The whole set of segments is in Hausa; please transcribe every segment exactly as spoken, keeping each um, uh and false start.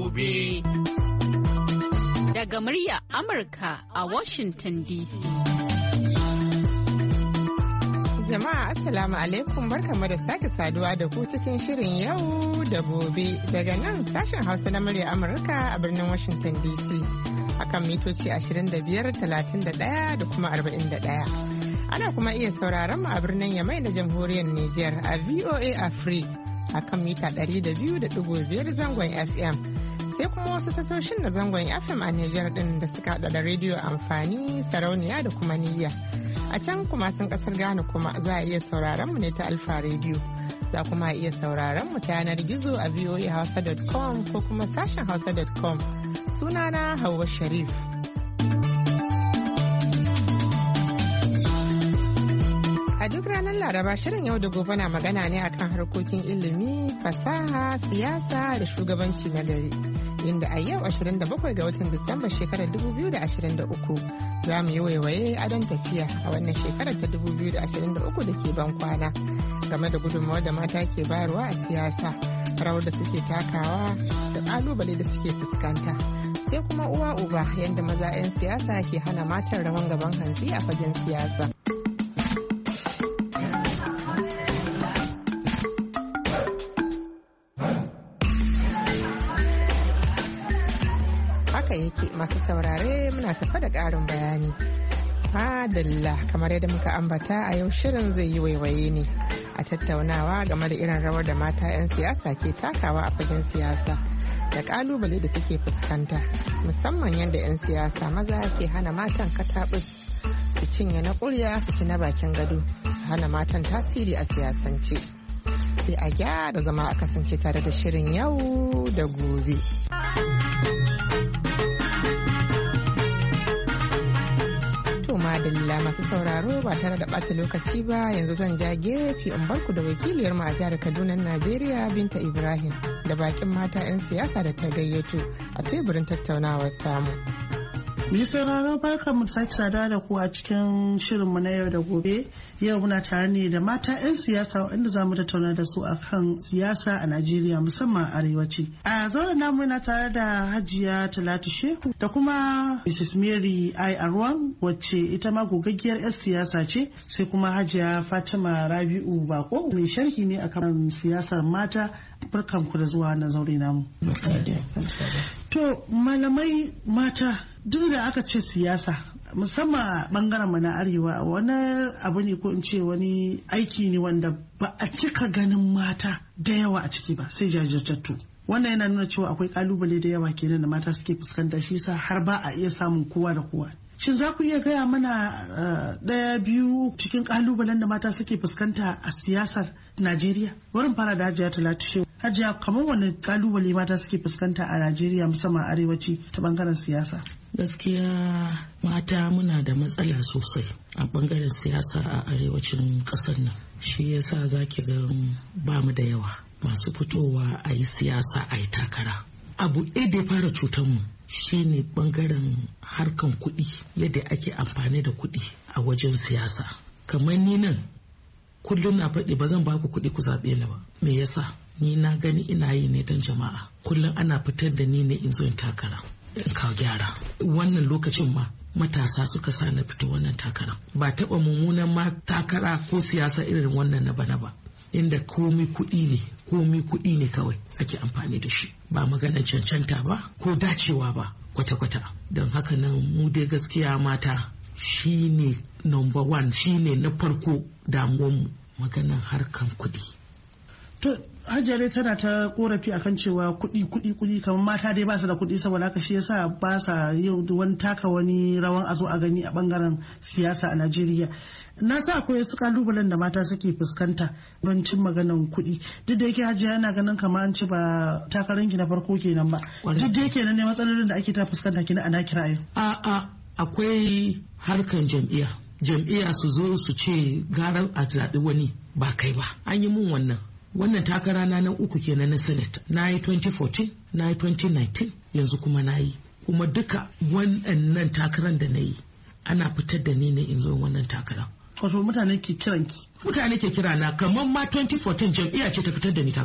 gobe. Daga murya Amurka a Washington D C. Jama'a Assalamu alaikum, barkamu da sake saduwa da ku cikin shirin yau da gobe daga nan sashen Hausa na murya Amurka a birnin Washington D C akan mitoci ashirin da biyar, talatin da ɗaya da kuma arba'in da ɗaya. Ana kuma iya sauraron mu a birnin Yamai na jamhuriyar Nijar a V O A Africa akan mita ɗari da biyu da ɗigo biyar zangon F M. Sai kuma wasu tasoshin na zangon F M a Nijar din da suka hada da rediyo amfani, sarauniya da kuma niyya. A can kuma sun kasar Ghana kuma za a iya sauraron mu ne ta Alfa Radio. Za kuma iya sauraron mu ta yanar gizo a v o a hausa dot com ko kuma sashen hausa dot com. Sunana Hauwa Sharif. A duk ranar Laraba shirin yau da gobe na magana ne akan harkokin ilimi, fasaha, siyasa da shugabanci na gari. Inda a yau ashirin da bakwai ga watan Disamba shekarar dubu biyu da ashirin da uku za mu yi waiwaye adon tafiya a wannan shekarar ta dubu biyu da ashirin da uku da ke ban kwana game da gudunmawar da mata ke bayarwa a siyasa, rawar da suke takawa da kalubale da suke fuskanta. Sai kuma uwa uba yadda maza 'yan siyasa ke hana matan rawan gaban hantsi a fagen siyasa. Yake masu saurare muna tafa da ƙarin bayani. Madalla kamar yadda muka ambata a yau shirin zai yi waiwaye ne a tattaunawa game da irin rawar da mata 'yan siyasa ke takawa a fagen siyasa da ƙalubale da suke fuskanta, musamman yadda 'yan siyasa maza ke hana matan katabus su cinye na ƙurya su ci na bakin gado, su hana matan tasiri a siyasance. Sai a gyara zama a kasance tare da shirin yau da gobe. Madalla masu sauraro ba tare da ɓata lokaci ba yanzu zan ja gefe in barku da wakiliyar mu a jihar Kaduna Najeriya Binta Ibrahim da bakin mata 'yan siyasa da ta gayyato a teburin tattaunawar tamu. Mai sauraro barka mu sake saduwa da ku a cikin shirinmu na yau da gobe. Yau muna tare ne da mata 'yan siyasa waɗanda za mu tattauna da su akan siyasa a Najeriya musamman a arewaci. A zauren namu na tare da Hajiya Talatu Shehu da kuma Missus Mary I. Arwan wacce ita ma gogaggiyar 'yan siyasa ce, sai kuma Hajiya Fatima Rabi'u Bako mai sharhi ne akan siyasar mata. Barkanku da zuwa na zaure namu. To malamai mata duk da aka ce siyasa musamman a bangaren mu na arewa wani abu ne ko in ce wani aiki ne wanda ba a cika ganin mata da yawa a ciki ba sai jajirtattu. Wannan yana nuna cewa akwai kalubale da yawa kenan da mata suke fuskanta, shi sa har ba a iya samun kowa da kowa. Shin za ku iya gaya mana ɗaya biyu cikin kalubalen da mata suke fuskanta a siyasar Najeriya? Wurin fara da Hajiya Talatu Shehu. Hajiya, kamar wani kalubale mata suke fuskanta a Najeriya musamman arewaci ta bangaren siyasa? Gaskiya mata muna da matsala sosai a bangaren siyasa a arewacin ƙasar nan. Shi yasa za ki ga ba mu da yawa masu fitowa a yi siyasa a yi takara. Abu ɗaya da ya fara cutar mu shine bangaren harkan kuɗi, yadda ake amfani da kuɗi a wajen siyasa. Kamar ni nan kullum na faɗi ba zan baku kuɗi ku zaɓe ni ba. Me yasa? Ni na gani ina yi ne don jama'a. Kullum ana fitar da ni ne in zo in takara in kawo gyara. Wannan lokacin ma matasa suka sa na fito wannan takara. Ba taɓa mummunan ma takara ko siyasa irin wannan na bana ba. Inda komi kuɗi ne, komi kuɗi ne kawai ake amfani da shi. Ba maganar cancanta ba ko dacewa ba kwata-kwata. Don haka nan mu dai gaskiya mata shi ne number one, shi ne na farko damuwanmu, maganar harkan kuɗi. To Hajjare tana ta korafi akan cewa kuɗi kuɗi kuɗi kamar mata dai ba su da kuɗi, saboda haka shi yasa ba sa yau wani taka wani rawan a zo a gani a bangaren siyasa a Najeriya. Na sa akwai wasu kalubalen da mata suke fuskanta don cin maganan kuɗi. Duk da yake Hajiya yana ganin kamar an ci ba takarar ki na farko kenan ba. Duk da yake nan ne matsalolin da ake ta fuskanta kina ana kiraye. A'a akwai harkan jam'iyya. Jam'iyya su zo su ce gara a zaɓi wani ba kai ba. An yi mun wannan. Wannan takara na nan uku kenan na Senate. Na yi twenty fourteen, na yi twenty nineteen, yanzu kuma na yi. Kuma duka wannan takaran da na yi ana fitar da ni ne in zo wannan takaran. Wato mutane ke kiran ki? Mutane ke kira na kamar ma twenty fourteen jam'iyya ce ta fitar da ni takara.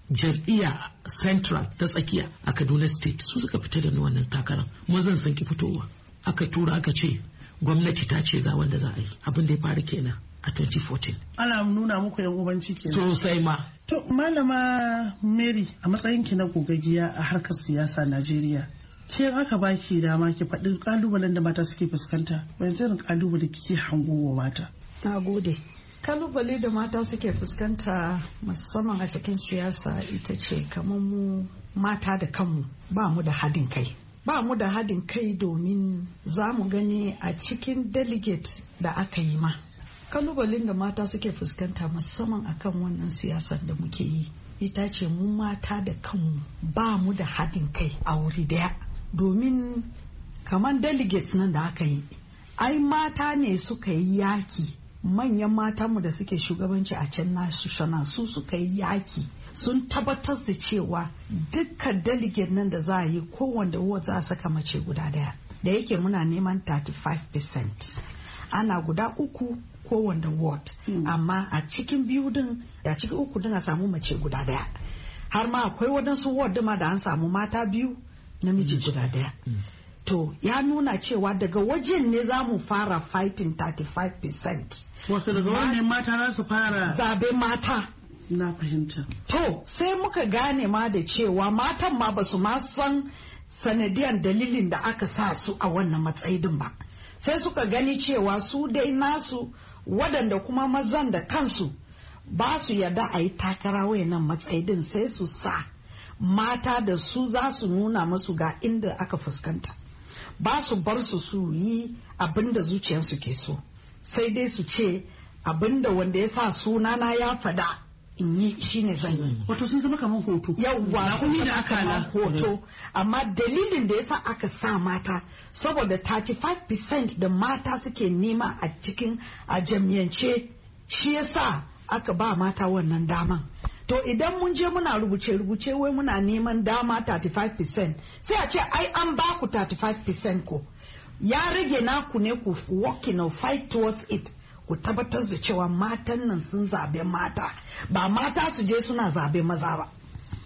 jam'iyya central ta tsakiya a Kaduna state su suka fita da wannan takarar mazan sun ki fitowa aka tura aka ce gwamnati ta ce ga wanda za a yi abin da ya faru kenan a twenty fourteen. Ana nuna muku yan ubanci kenan. Sosai ma. To malama Mary a matsayin ki na gogaggiya a harkar siyasa Najeriya. Ke aka baki dama ki faɗi kalubalen da mata suke fuskanta wani irin kalubale kike hango wa mata? Na gode. Kalubale da mata suke fuskanta musamman a cikin siyasa ita ce kamar mu mata da kanmu ba mu da haɗin kai. Ba mu da haɗin kai domin za mu gani a cikin delegate da aka yi ma. Kalubalen da mata suke fuskanta musamman akan wannan siyasar da muke yi ita ce mu mata da kanmu ba mu da haɗin kai a wuri daya. Domin kamar delegates nan da aka yi ai mata ne suka yi yaki, manyan matanmu da suke shugabanci a can national su suka yi yaki sun tabbatar da cewa dukkan delegate nan da za a yi kowanne ward za a saka mace guda daya, da yake muna neman thirty-five percent ana guda uku kowanne ward mm. amma a cikin biyu din a cikin uku din a samu mace guda daya, har ma akwai wadansu ward ma da an samu mata biyu namiji guda daya. mm. To ya nuna cewa daga wajen ne za mu fara fighting thirty-five percent. Wasu daga wannan mata za su fara zabe mata. Na fahimta. To sai muka gane ma da cewa matan ma ba su ma san sanadiyan dalilin da aka sa su a wannan matsayi din ba. Sai suka gani cewa su dai nasu waɗanda kuma mazan da kansu ba su yarda a yi takara wayannan matsayi din, sai su sa mata da su za su nuna musu ga inda aka fuskanta. Ba su bar su su yi abin da zuciyarsu ke so, sai dai su ce abin da wanda ya sa sunana ya fada in yi shine zan yi. Wato sun zama kamar hoto. Yawwa sun zama kamar hoto. Amma dalilin da ya sa aka sa mata saboda thirty-five percent da mata suke nema a cikin a jam'iyyance, shi ya sa aka ba mata wannan daman. To idan mun je muna rubuce-rubuce wai muna neman dama thirty-five percent sai a ce ai an ba ku thirty-five percent ko ya rage naku ne ku working or fight towards it, ku tabbatar da cewa matan nan sun zabe mata ba mata su je suna zabe maza ba.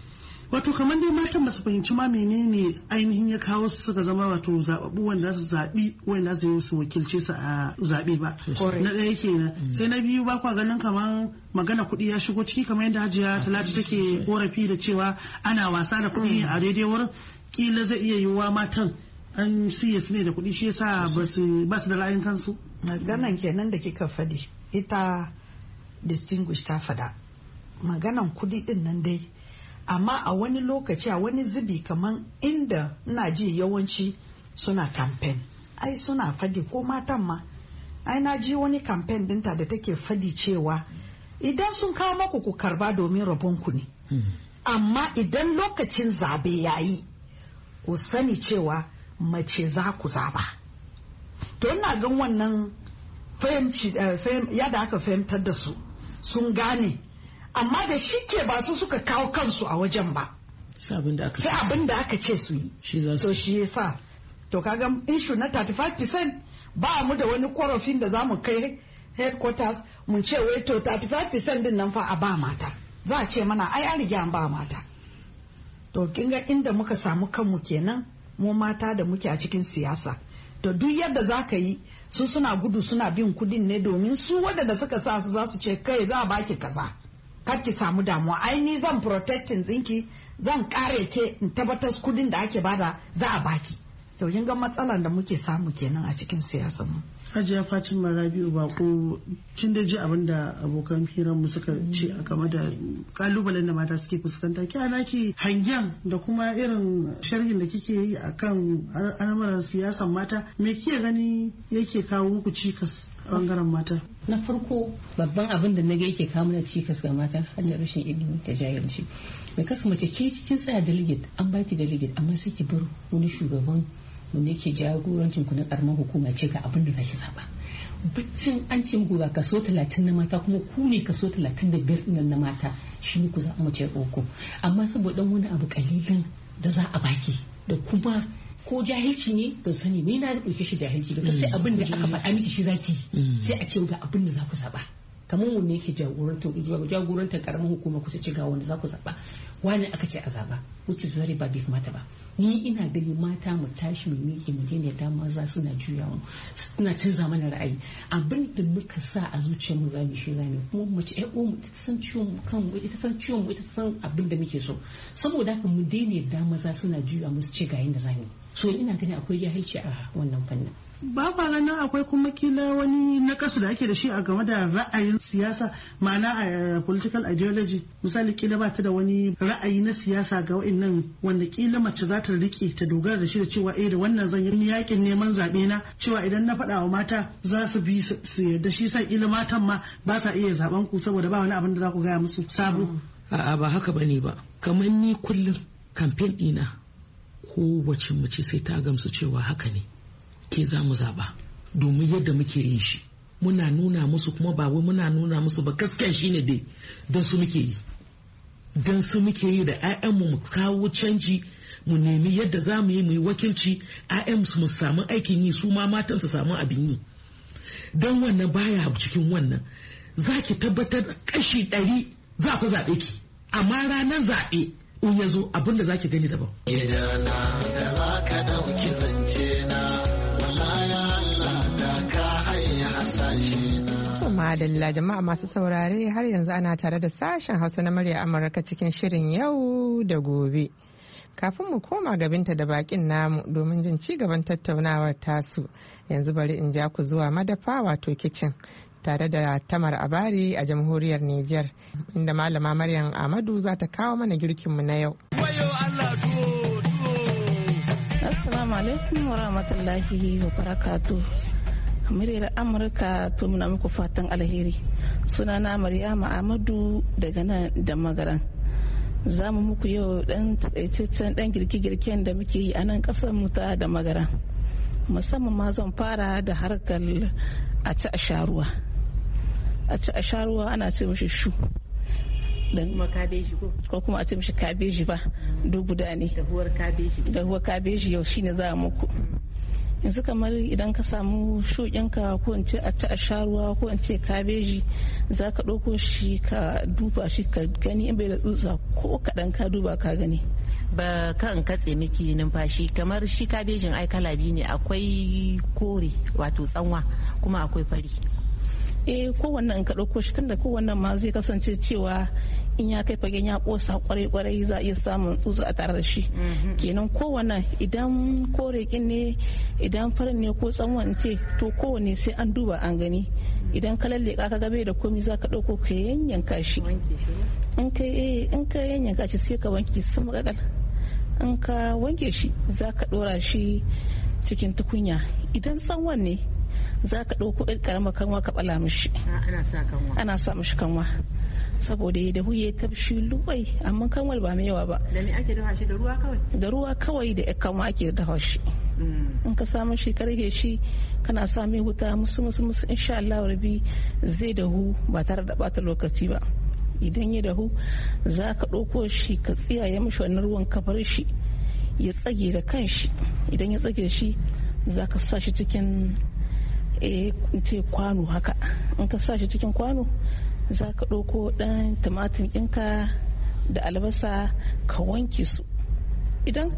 Wato kamar dai matan ba su fahimci ma menene ainihin ya kawo su suka zama wato zababbu wanda su zabi wanda su yi su wakilce su a zabe ba. Na ɗaya kenan. Sai na biyu ba kwa ganin kamar magana kuɗi ya shigo ciki kamar yadda Hajiya Talatu take korafi da cewa ana wasa da kuɗi a daidai wurin, kila zai iya yiwuwa matan an siya su ne da kuɗi shi yasa ba su ba su da ra'ayin kansu. Maganan kenan da kika fadi ita distinguish ta fada maganan kuɗi din nan dai, amma a wani lokaci a wani zubi kaman inda ina ji yawanci suna campaign ai suna fadi ko matan ma ai na ji wani campaign dinta da take fadi cewa idan sun kawo maku ku karba domin rabonku ne, amma idan lokacin zabe yayi ku sani cewa mace za ku zaba. To ina gan wannan fahimci yadda aka fahimtar da su sun gane, amma da shi ke ba su suka kawo kansu a wajen ba, sai abin da aka ce su yi. To shi yasa to kaga inshu na thirty-five percent ba mu da wani korafin da za mu kai headquarters mun ce wai to thirty-five percent din nan fa a ba mata, za a ce mana ai an riga an ba mata. To kin ga inda muka samu kanmu kenan mu mata da muke a cikin siyasa. To duk yadda za ka yi su suna gudu suna bin kudin ne domin su wadanda suka sa su za su ce kai za a baki kaza kar ki samu damuwa, ai ni zan protecting tsinki zan kare ke in tabbatar kudin da ake bada za a baki. To kin ga matsalar da muke samu kenan a cikin siyasar mu. Hajiya Fatima Rabi'u Bako, kin da ji abin da abokan hiranmu suka ce a game da kalubalen da mata suke fuskanta, ki ana ki hangen da kuma irin sharhin da kike yi akan al'amuran siyasan mata, me kike gani yake kawo muku cikas a bangaren mata? Na farko babban abin da naga yake kawo mana cikas ga mata hanyar rashin ilimi da jahilci. Mai kasa mace ke cikin tsaya delegate an baki delegate amma sai ki bar wani shugaban wanda yake jagorancin ku na karamar hukuma ce ga abin da zaki zaba. Baccin an ce muku ga kaso talatin na mata kuma ku ne kaso talatin da biyar na mata shi ne ku zaɓa mace uku, amma saboda wani abu kalilan da za a baki da kuma ko jahilci ne ban sani ni na ɗauke shi jahilci ba sai abin da aka faɗa miki shi zaki sai a ce ga abin da za ku zaba. kamar wanne yake jagorantar jagorantar karamin hukuma ku ce ga wanda za ku zaɓa wani aka ce a zaɓa which is very bad bai kamata ba. Ni ina gani mata mu tashi mu miƙe mu daina da maza suna juya mu suna canza mana ra'ayi abin da muka sa a zuciyar mu zamu shi zamu kuma mace ai mu ita san ciwon mu kan mu ita san ciwon mu ita san abin da muke so saboda haka mu daina da maza suna juya mu su ce ga yanda zamu so ina gani akwai jahilci a wannan fannin. Ba kwa ganin akwai kuma kila wani nakasu da ake da shi a game da ra'ayin siyasa ma'ana a political ideology misali kila ba ta da wani ra'ayi na siyasa ga wa'annan wanda kila mace za ta rike ta dogara da shi da cewa eh da wannan zan yi yakin neman zaɓe na cewa idan na faɗa wa mata za su bi su yarda shi sa kila matan ma ba sa iya zaben ku saboda ba wani abin da za ku gaya musu sabo. A'a ba haka bane ba kamar ni kullum kamfen ɗina kowace mace sai ta gamsu cewa haka ne ke za mu zaɓa domin yadda muke yin shi muna nuna musu kuma ba wai muna nuna musu ba gaskiya shine dai don su muke yi don su muke yi da 'ya'yanmu mu kawo canji mu nemi yadda za mu yi mu yi wakilci 'ya'yan su mu samu aikin yi su ma matan su samu abin yi don wannan baya cikin wannan za ki tabbatar kashi ɗari za ku zaɓe ki amma ranar zaɓe in ya zo abin da za ki gani daban. Gidana da za ka ɗauki zance na Madalla jama'a masu saurare har yanzu ana tare da sashen Hausa na murya Amurka cikin shirin yau da gobe. Kafin mu koma gabinta da bakin namu domin jin ci gaban tattaunawar tasu yanzu bari in ja ku zuwa madafa wato kicin tare da Tamar Abari a jamhuriyar Nijar inda malama Maryam Ahmadu za ta kawo mana girkinmu na yau. Assalamu alaikum wa rahmatullahi wa barakatuh. Muryar Amurka to muna muku fatan alheri. Sunana Maryama Ahmadu daga nan da Magaran. Za mu muku yau dan takaitaccen dan girke-girken da muke yi a nan kasar mu ta da Magaran. Musamman ma zan fara da harkar a ci a sharuwa. A ci a sharuwa ana ce mishi shu. Dan kuma kabeji ko ko kuma a ce mishi kabeji ba duk guda ne. Dahuwar kabeji. Dahuwar kabeji yau shine za muku. Yanzu kamar idan ka samu shuɗinka ko in ce a ci a sharuwa ko in ce kabeji za ka ɗauko shi ka duba shi ka gani in bai da tsutsa ko kaɗan ka duba ka gani. Ba kan katse miki numfashi kamar shi kabejin ai kala biyu ne akwai kore wato tsanwa kuma akwai fari. Eh kowanne in ka ɗauko shi tunda kowanne ma zai kasance cewa in ya kai fagen ya kosa kwarai-kwarai za a iya samun tsutsu a tare da shi kenan kowanne idan korekin ne idan farin ne ko tsanwan ce to kowanne sai an duba an gani idan ka lalle ka gabe da komi za ka ɗauko ka yanyanka shi in ka in ka yanyanka shi sai ka wanke shi sama kakal in ka wanke shi za ka ɗora shi cikin tukunya idan tsanwan ne za ka ɗauko ɗan ƙaramar kanwa ka ɓala mishi ana sa mishi kanwa saboda ya dahu ya tafshi luwai amma kanwal ba mai yawa ba. Da me ake dafa shi da ruwa kawai? Da ruwa kawai da kanwa ake dafa shi. In ka samu shi karhe shi kana sa mai wuta musu musu musu insha Allah rabi zai dahu ba tare da bata lokaci ba. Idan ya dahu za ka ɗauko shi ka tsiyaye mishi wannan ruwan ka bar shi ya tsage da kanshi idan ya tsage shi za ka sa shi cikin eh kwano haka in ka sa shi cikin kwano za ka ɗauko ɗan tumatir ɗinka da albasa ka wanke su idan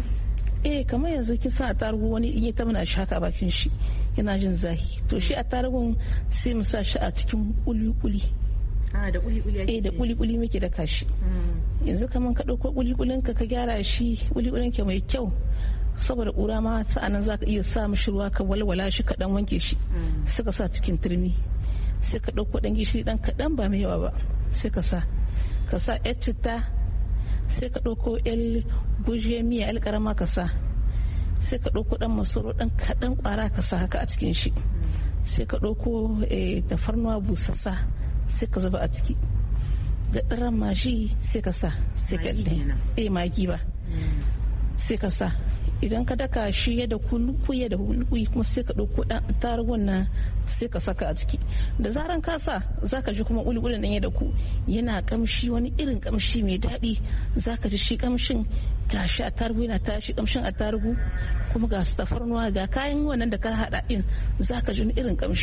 eh kamar yanzu kin sa tarugu wani in ya ta muna shaka bakin shi yana jin zahi to shi a tarugun sai mu sa shi a cikin kuli-kuli ah da kuli-kuli eh da kuli-kuli muke da kashi yanzu kamar ka ɗauko kuli-kulin ka ka gyara shi kuli-kulin ka mai kyau saboda ƙura ma sa'anan za ka iya sa mishi ruwa ka walwala shi ka dan wanke shi suka sa cikin turmi sai ka ɗauko ɗan gishiri ɗan kaɗan ba mai yawa ba sai ka sa ka sa yar citta sai ka ɗauko yar guje miya yar ƙarama ka sa sai ka ɗauko ɗan masoro ɗan kaɗan ƙwara ka sa haka a cikin shi sai ka ɗauko tafarnuwa busassa sai ka zuba a ciki da ɗaran mashi sai ka sa sai ka ɗaya magi ba sai ka sa idan ka daka shi ya da kulkuye da kulkuyi kuma sai ka ɗauko ɗan tarugun nan sai ka saka a ciki da zaran ka sa za ka ji kuma kulkulin ɗan ya da ku yana kamshi wani irin kamshi mai daɗi za ka ji shi kamshin gashi a tarugu yana tashi kamshin a tarugu kuma ga su tafarnuwa ga kayan wannan da ka haɗa ɗin za ka ji wani irin kamshi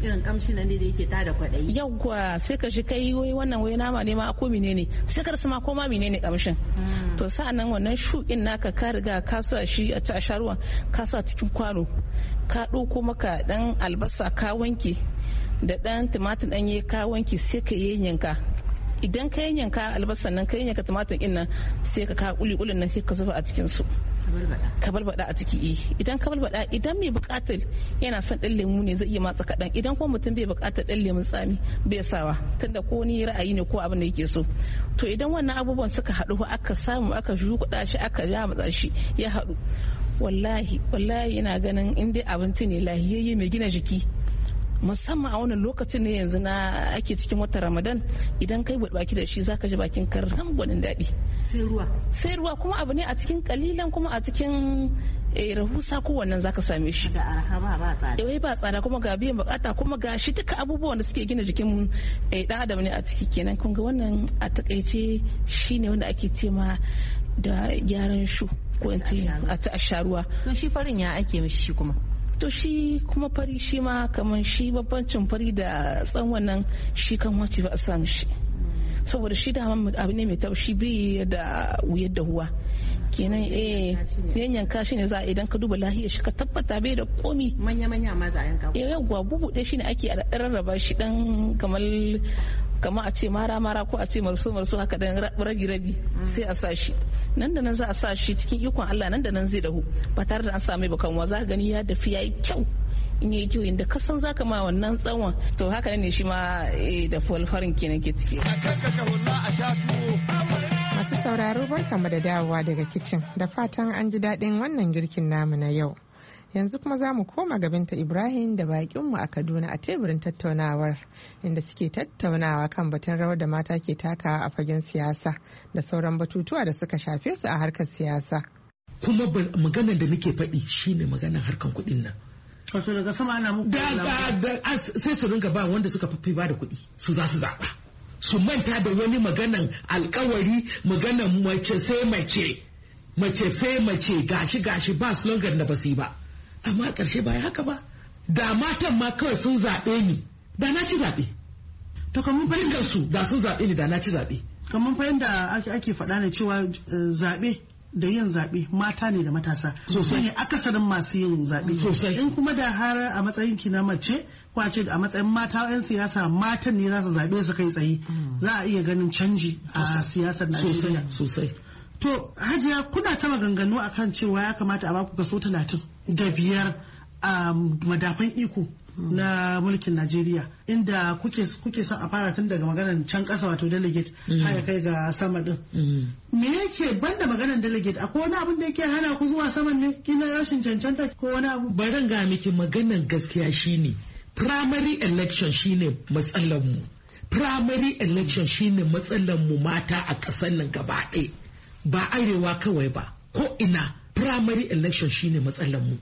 irin kamshi nan da yake tada kwaɗayi. Yawwa sai ka shi kai wai wannan wai nama ne ma ko menene sai ka rasa ma ko ma menene kamshin. To sa'annan wannan shuɗin naka ka riga ka sa shi a ta sharuwa ka sa cikin kwano ka ɗauko maka dan albasa ka wanke da dan tumatir ɗanye ka wanke sai ka yanyanka. Idan ka yanyanka albasan nan ka yanyanka tumatir ɗin nan sai ka ka kuli kulin nan sai ka zuba a cikin su. Ka balbada a ciki eh idan ka balbada idan mai bukatar yana son dan lemu ne zai iya matsa kadan idan kuma mutum bai bukatar dan lemun tsami bai sawa tunda ko ni ra'ayi ne ko abin da yake so. To idan wannan abubuwan suka haɗu aka samu aka jukuɗa shi aka yamatsa shi ya haɗu wallahi wallahi ina ganin in dai abinci ne lahiyayye mai gina jiki musamman a wannan lokacin ne yanzu na ake cikin watan Ramadan idan kai baki da shi zaka ji bakin ka rangwanin daɗi. Sai ruwa. Sai ruwa kuma abu ne a cikin kalilan kuma a cikin rahusa ko wannan zaka same shi. Da arha ba ba tsada. Eh ba tsada kuma ga biyan bukata kuma ga shi duka abubuwan da suke gina jikin dan adam ne a ciki kenan kun ga wannan a takaice shine wanda ake ce ma da gyaran shu ko in ce a ta asharuwa. To shi farin ya ake mishi shi kuma. To shi kuma fari shi ma kamar shi babbancin fari da tsanwan nan shi kan wace ba a samu shi saboda shi da abu ne mai taushi bai da wuyar da huwa kenan eh yanyanka shi ne za a idan ka duba lahiyar shi ka tabbata bai da komi manya manya ma za a yanka eh yawwa bubu ɗaya shi ne ake a rarraba shi dan kamar kama a ce mara mara ko a ce marso marso haka dan rabi rabi sai a sa shi nan da nan za a sa shi cikin ikon Allah nan da nan zai dahu ba tare da an samu bakanwa za ka gani ya dafi yayi kyau in yayi kyau inda ka san zaka ma wannan tsawon to haka ne shi ma da farin kenan ke ciki. Masu sauraro barkamu da dawowa daga kicin da fatan an ji daɗin wannan girkin namu na yau. Yanzu kuma za mu koma gabinta Ibrahim da baƙinmu a Kaduna a teburin tattaunawar inda suke tattaunawa kan batun rawar da mata ke takawa a fagen siyasa da sauran batutuwa da suka shafe su a harkar siyasa. Kuma maganar da muke faɗi shine maganar harkar kuɗin nan. Wato daga sama ana muku da sai su ringa ba wanda suka fi ba da kuɗi su za su zaɓa. Su manta da wani maganan alkawari maganan mace sai mace mace sai mace gashi gashi ba slogan da basi ba. Amma ƙarshe ba haka ba da matan ma kawai sun zaɓe ni da na ci zaɓe. To kamar fahimtar su da sun zaɓe ni da na ci zaɓe. Kamar fahimta ake faɗa ne cewa zaɓe da yin zaɓe mata ne da matasa. Sosai ne akasarin masu yin zaɓe. Sosai. In kuma da har a matsayin ki na mace ko a ce a matsayin mata 'yan siyasa matan ne za su zaɓe su kai tsaye za a iya ganin canji a siyasar Najeriya. Sosai. To Hajiya kuna ta maganganu akan cewa ya kamata a baku kaso talatin da biyar a madafan iko na mulkin Najeriya inda kuke kuke son a fara tun daga maganar can kasa wato delegate har kai ga sama din. Me yake banda maganar delegate akwai wani abin da yake hana ku zuwa saman ne kina rashin cancanta ko wani abu? Bari ga miki maganar gaskiya shine primary election shine matsalar mu. Primary election shine matsalar mu mata a ƙasar nan gaba ɗaya. Ba arewa kawai ba ko ina primary election shine matsalar mu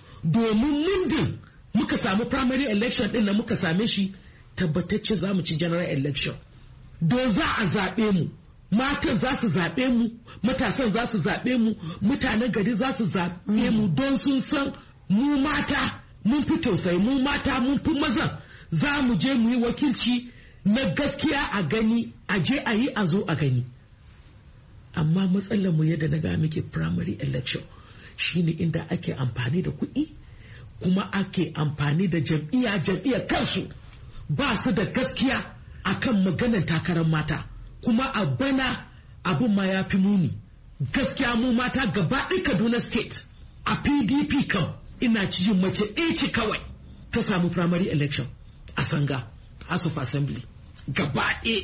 domin mundin muka samu primary election din na muka same shi tabbatacce za mu ci general election don za a zaɓe mu matan za su zaɓe mu matasan za su zaɓe mu mutanen gari za su zaɓe mu don sun san mu mata mun fi tausayi mu mata mun fi mazan za mu je mu yi wakilci na gaskiya a gani a je a yi a zo a gani. Amma matsalar mu yadda na ga miki primary election shine inda ake amfani da kuɗi kuma ake amfani da jam'iyya jam'iyya kansu ba su da gaskiya akan maganar takarar mata kuma a bana abin ma ya fi muni gaskiya mu mata gaba ɗaya Kaduna state a P D P kam ina cikin mace ɗaya ce kawai ta samu primary election a Sanga House of Assembly gaba ɗaya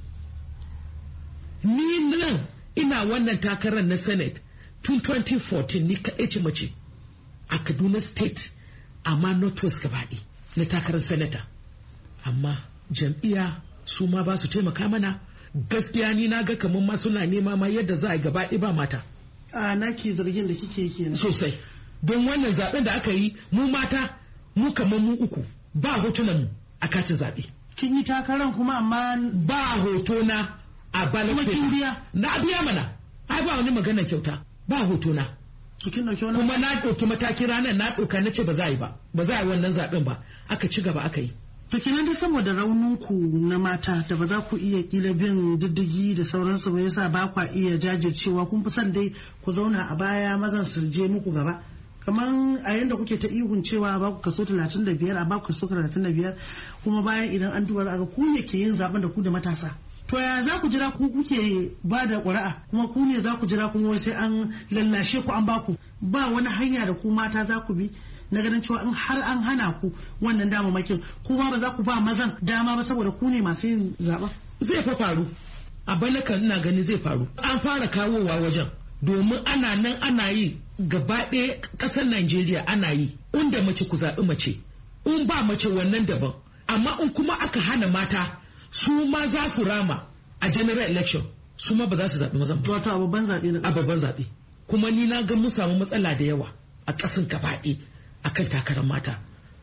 ni nan ina wannan takarar na Senate tun twenty fourteen ni kaɗai ce mace a Kaduna State amma Northwest gabaɗi na takarar Senator. Amma jam'iyya su ma ba su taimaka mana gaskiya ni na ga kamar ma suna nema ma yadda za a gabaɗi ba mata. A naki zargin da kike kenan. Sosai. Don wannan zaɓen da aka yi mu mata mu kamar mu uku ba hotunan mu a katin zaɓe. Kin yi takarar kuma amma ba hoto na a ballot paper. Na biya mana. Ai ba wani magana kyauta. Ba hoto na. Kuma na ɗauki mataki ranar na ɗauka na ce ba za a yi ba. Ba za a yi wannan zaɓen ba. Aka ci gaba aka yi. To kenan dai saboda rauninku na mata da ba za ku iya kila bin diddigi da sauransu ba yasa ba kwa iya jajircewa kun fi son dai ku zauna a baya mazan su je muku gaba. Kamar a yanda kuke ta ihun cewa a baku kaso talatin da biyar a baku kaso talatin da biyar kuma bayan idan an duba za ga ku ne ke yin zaben da ku da matasa. To ya za ku jira ku kuke ba da ƙuri'a kuma ku ne za ku jira kuma sai an lallashe ku an baku ba wani hanya da ku mata za ku bi na ganin cewa in har an hana ku wannan damamakin kuma ba za ku ba mazan dama ba saboda ku ne masu yin zaɓa. Zai fa faru a bana kan ina gani zai faru an fara kawowa wajen domin ana nan ana yi gaba ɗaya ƙasar Najeriya ana yi inda mace ku zaɓi mace in ba mace wannan daban amma in kuma aka hana mata su ma za su rama a general election su ma ba za su zaɓi mazan ba. Wato a babban zaɓe a babban zaɓe kuma ni na ga mun samu matsala da yawa a ƙasan gaba ɗaya akan takarar mata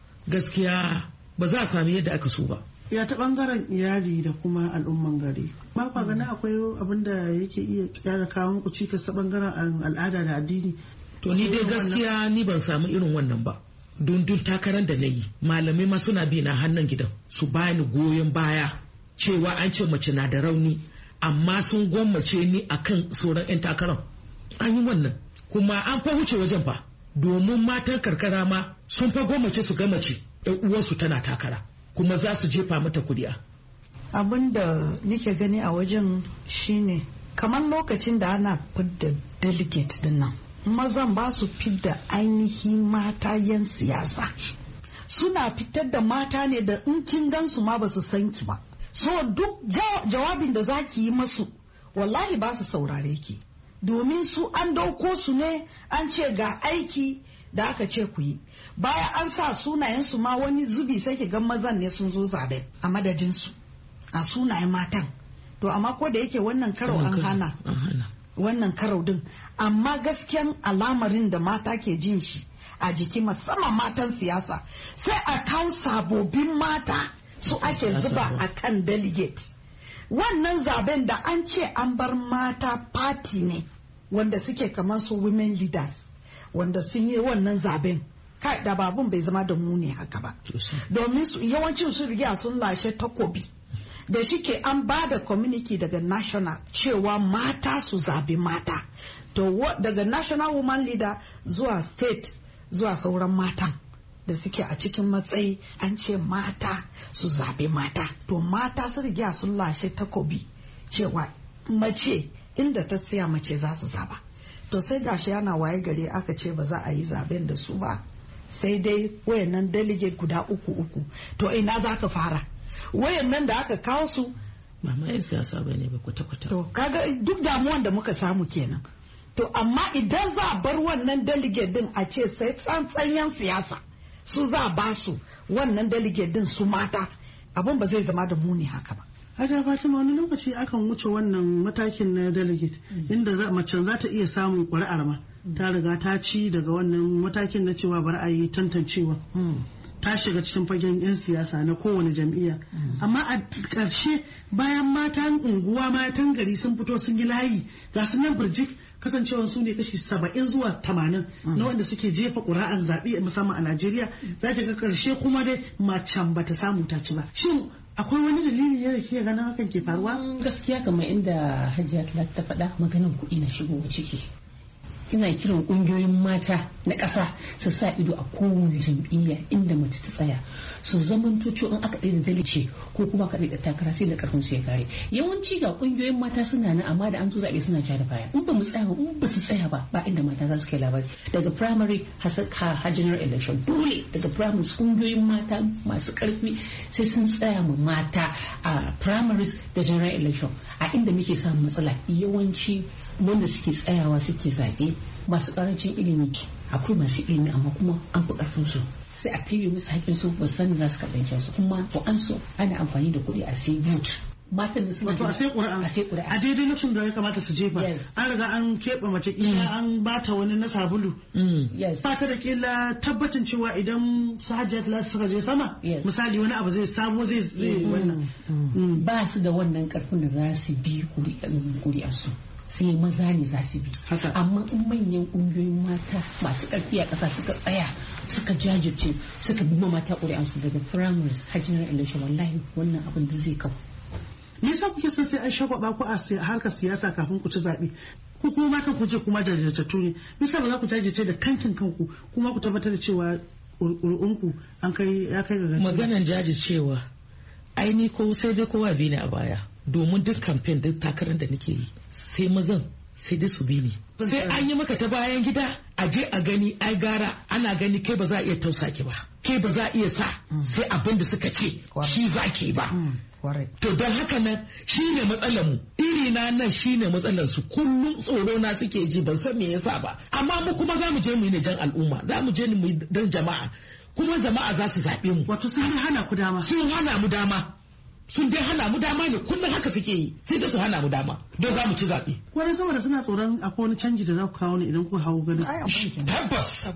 gaskiya ba za a sami yadda aka so ba. Ya ta bangaren iyali da kuma al'umman gari ba kwa gani akwai abin da yake iya kyara kawo muku cikas ta bangaren al'ada da addini. To ni dai gaskiya ni ban samu irin wannan ba dundun takarar da na yi malamai ma suna bi na hannun gidan su bani goyon baya cewa an ce mace na da rauni amma sun gwammace ni akan sauran 'yan takarar an yi wannan kuma an fa wuce wajen fa domin matan karkara ma sun fa gwammace su ga mace ɗan uwarsu tana takara kuma za su jefa mata kuri'a. Abin da nake gani a wajen shine kamar lokacin da ana fidda delegate din nan mazan ba su fidda ainihin mata yan siyasa suna fitar da mata ne da in kin gansu ma ba su san ki ba so duk jawabin da za ki yi masu wallahi ba su saurare ki domin su an dauko su ne an ce ga aiki da aka ce ku yi baya an sa sunayensu ma wani zubi sai ki ga mazan ne sun zo zabe a madadinsu a sunayen matan to amma ko da yake wannan karo an hana wannan karo din amma gaskiyan alamarin da mata ke jin shi a jiki musamman matan siyasa sai a kawo sabobin mata su ake zuba a kan delegate wannan zaben da an ce an bar mata party ne wanda suke kamar su women leaders wanda sun yi wannan zaben kai da babun bai zama da muni haka ba domin su yawancin su riga sun lashe takobi da shike an ba da community daga national cewa mata su zabi mata to daga national woman leader zuwa state zuwa sauran matan da suke a cikin matsayi an ce mata su zabi mata to mata su riga sun lashe takobi cewa mace inda ta tsaya mace za su zaba to sai gashi yana waye gare aka ce ba za a yi zaben da su ba sai dai wayannan delegate guda uku uku to ina za ka fara wayannan da aka kawo su ba ma yin siyasa ba ne ba kwata-kwata to kaga duk damuwan da muka samu kenan to amma idan za a bar wannan delegate din a ce sai tsantsanyen siyasa su za a ba su wannan delegate din su mata abun ba zai zama da muni haka ba. Hajiya Fatima wani lokaci akan wuce wannan matakin na delegate inda macen za ta iya samun ƙuri'ar ma ta riga ta ci daga wannan matakin na cewa bar a yi tantancewa ta shiga cikin fagen 'yan siyasa na kowane jam'iyya amma a ƙarshe bayan matan unguwa matan gari sun fito sun yi layi ga su nan birjik kasancewar su ne kashi saba'in zuwa tamanin na wanda suke jefa ƙuri'an zaɓe musamman a Najeriya za ta ga ƙarshe kuma dai macen bata samu ta ci ba shin akwai wani dalili ne da ke ganin hakan ke faruwa? Gaskiya kamar inda Hajiya ta faɗa maganin kuɗi na shigowa ciki. Ina kiran ƙungiyoyin mata na ƙasa su sa ido a kowane jam'iyya inda mace ta tsaya su zamanto cewa in aka ɗaya da dalice ko kuma aka ɗaya da takara sai da ƙarfin su ya kare. Yawanci ga ƙungiyoyin mata suna nan amma da an zo zaɓe suna ja da baya in ba mu tsaya in ba su tsaya ba ba inda mata za su kai labari daga primary har general election dole daga primary ƙungiyoyin mata masu ƙarfi sai sun tsaya mu mata a primaries da general election a inda muke samun matsala yawanci wanda suke tsayawa suke zaɓe masu ƙarancin ilimi akwai masu ilimi amma kuma an fi ƙarfin su sai a tebe musu haƙƙin su ba sani za su karɓance su kuma ko an so ana amfani da kuɗi a sai boot matan da suna a sai ƙuri'a a sai ƙuri'a a daidai lokacin da ya kamata su jefa an riga an keɓe mace kila an bata wani na sabulu ba ta da kila tabbacin cewa idan su hajjiyar suka je sama misali wani abu zai sabo zai zai wannan ba su da wannan ƙarfin da za su bi ƙuri'a su sai maza ne za su bi amma in manyan ƙungiyoyin mata masu ƙarfi a ƙasa suka tsaya suka jajirce suka bi mata ƙuri'ansu daga primaries har general election wallahi wannan abin da zai kawo. Me yasa kuke son sai an shagwaba ku a harkar siyasa kafin ku ci zaɓe? Ku kuma matan ku je kuma jajirtattu ne. Me yasa ba za ku jajirce da kankin kanku kuma ku tabbatar da cewa ƙuri'unku an kai ya kai ga maganan jajircewa ai ni ko sai dai kowa bi ni a baya domin duk campaign duk takarar da nake yi sai mazan sai dai su bi ni sai an yi maka ta bayan gida a je a gani ai gara ana gani kai ba za a iya tausa ki ba kai ba za a iya sa sai abin da suka ce shi zaki ba to don haka nan shi ne matsalar mu iri na nan shi ne matsalar su kullum tsoro na suke ji ban san me yasa ba amma mu kuma za mu je mu yi ne jan al'umma za mu je mu yi dan jama'a kuma jama'a za su zaɓe mu wato sun hana ku dama sun hana mu dama sun dai hana mu dama ne kullum haka suke yi sai da su hana mu dama don za mu ci zaɓe. Wani saboda suna tsoron akwai wani canji da za ku kawo ne idan ku hau gani. Tabbas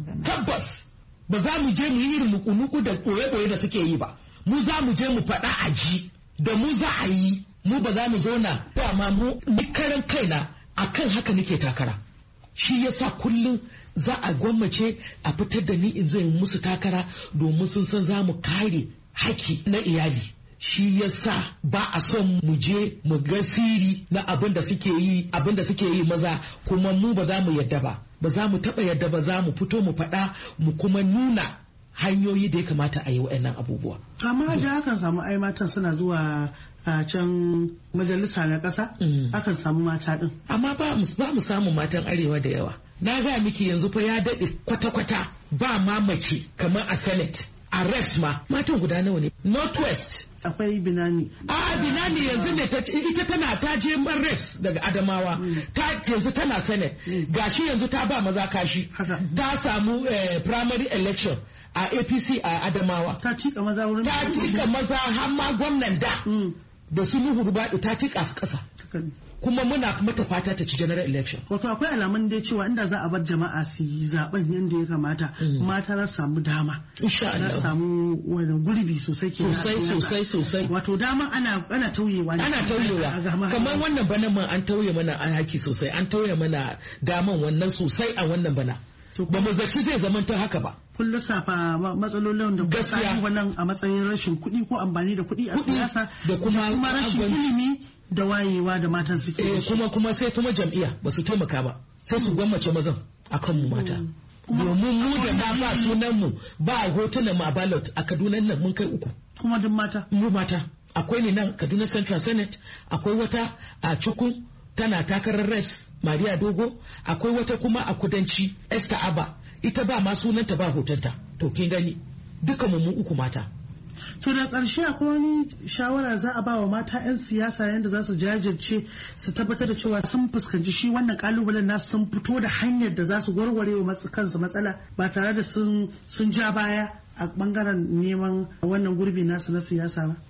tabbas ba za mu je mu yi irin nuku-nuku da ɓoye-ɓoye da suke yi ba. Mu za mu je mu faɗa a ji da mu za a yi mu ba za mu zauna dama mu ni karan kaina akan haka nake takara. Shi yasa kullum za a gwammace a fitar da ni in zo in musu takara domin sun san za mu kare haki na iyali. Shi yasa ba a son mu je mu ga siri na abin da suke yi abin da suke yi maza kuma mu ba za mu yadda ba ba za mu taba yadda ba za mu fito mu faɗa mu kuma nuna hanyoyi da ya kamata a yi wa'annan abubuwa. Amma da akan samu ai matan suna zuwa a can majalisa na ƙasa akan samu mata din. Amma ba mu ba mu samu matan arewa da yawa. Na ga miki yanzu fa ya daɗe kwata-kwata ba ma mace kamar a Senate. A reps ma matan guda nawa ne northwest akwai binani a binani yanzu ne ita tana ta je man reps daga adamawa ta yanzu tana senate gashi yanzu ta ba maza kashi ta samu primary election a A P C a adamawa ta tika maza wurin ta tika maza har ma gwamnan da da su Nuhu Rubadu ta tika su kasa kuma muna mata fata ta ci general election. Wato akwai alamun dai cewa inda za a bar jama'a su yi zaben yadda ya kamata mata za su samu dama. Insha Allah. Za su samu wani gurbi sosai ke sosai sosai sosai. Wato dama ana ana tauyewa ne. Ana tauyewa. Kamar wannan bana man an tauye mana an haki sosai an tauye mana daman wannan sosai a wannan bana. Ba mu zaci zai zamanta haka ba. Kun lissafa matsalolin da gaskiya wannan a matsayin rashin kuɗi ko amfani da kuɗi a siyasa da kuma rashin ilimi da wayewa da matan suke eh kuma kuma sai kuma jam'iyya ba su taimaka ba sai su gwammace mazan akan mu mata domin mu da ma ba sunan mu ba hotunan mu a ballot a Kaduna nan mun kai uku kuma duk mata mu mata akwai ne nan Kaduna Central Senate akwai wata a Chukwu tana takarar reps Maria Dogo akwai wata kuma a kudanci Esther Aba ita ba ma sunanta ba hotonta to kin gani duka mu mu uku mata. To da ƙarshe akwai wani shawara za a ba wa mata 'yan siyasa yadda za su jajirce su tabbatar da cewa sun fuskanci shi wannan kalubalen nasu sun fito da hanyar da za su warware wa kansu matsala ba tare da sun ja baya a bangaren neman wannan gurbi nasu na siyasa ba.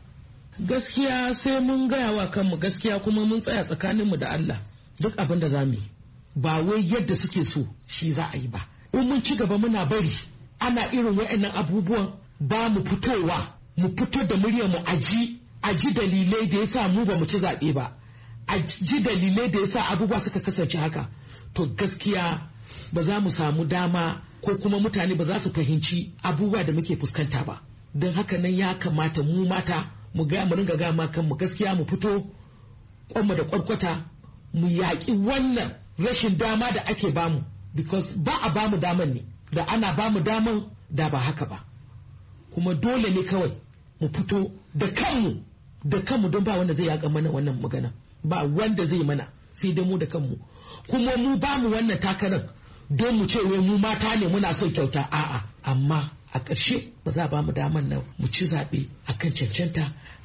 Gaskiya sai mun gaya wa kanmu gaskiya kuma mun tsaya tsakaninmu da Allah duk abin da za mu yi ba wai yadda suke so shi za a yi ba. In mun ci gaba muna bari ana irin wa'annan abubuwan ba mu fitowa mu fito da muryar mu aji aji dalilai da yasa mu ba mu ci zaɓe ba aji dalilai da yasa abubuwa suka kasance haka to gaskiya ba za mu samu dama ko kuma mutane ba za su fahimci abubuwa da muke fuskanta ba don haka nan ya kamata mu mata mu ga mu ringa gama kanmu gaskiya mu fito kwanmu da kwarkwata mu yaƙi wannan rashin dama da ake bamu because ba a bamu daman ne da ana bamu daman da ba haka ba kuma dole ne kawai mu fito da kanmu da kanmu don ba wanda zai yaƙa mana wannan magana ba wanda zai mana sai dai mu da kanmu kuma mu ba mu wannan takarar don mu ce wai mu mata ne muna son kyauta a'a amma a ƙarshe ba za a ba mu daman nan mu ci zaɓe akan cancanta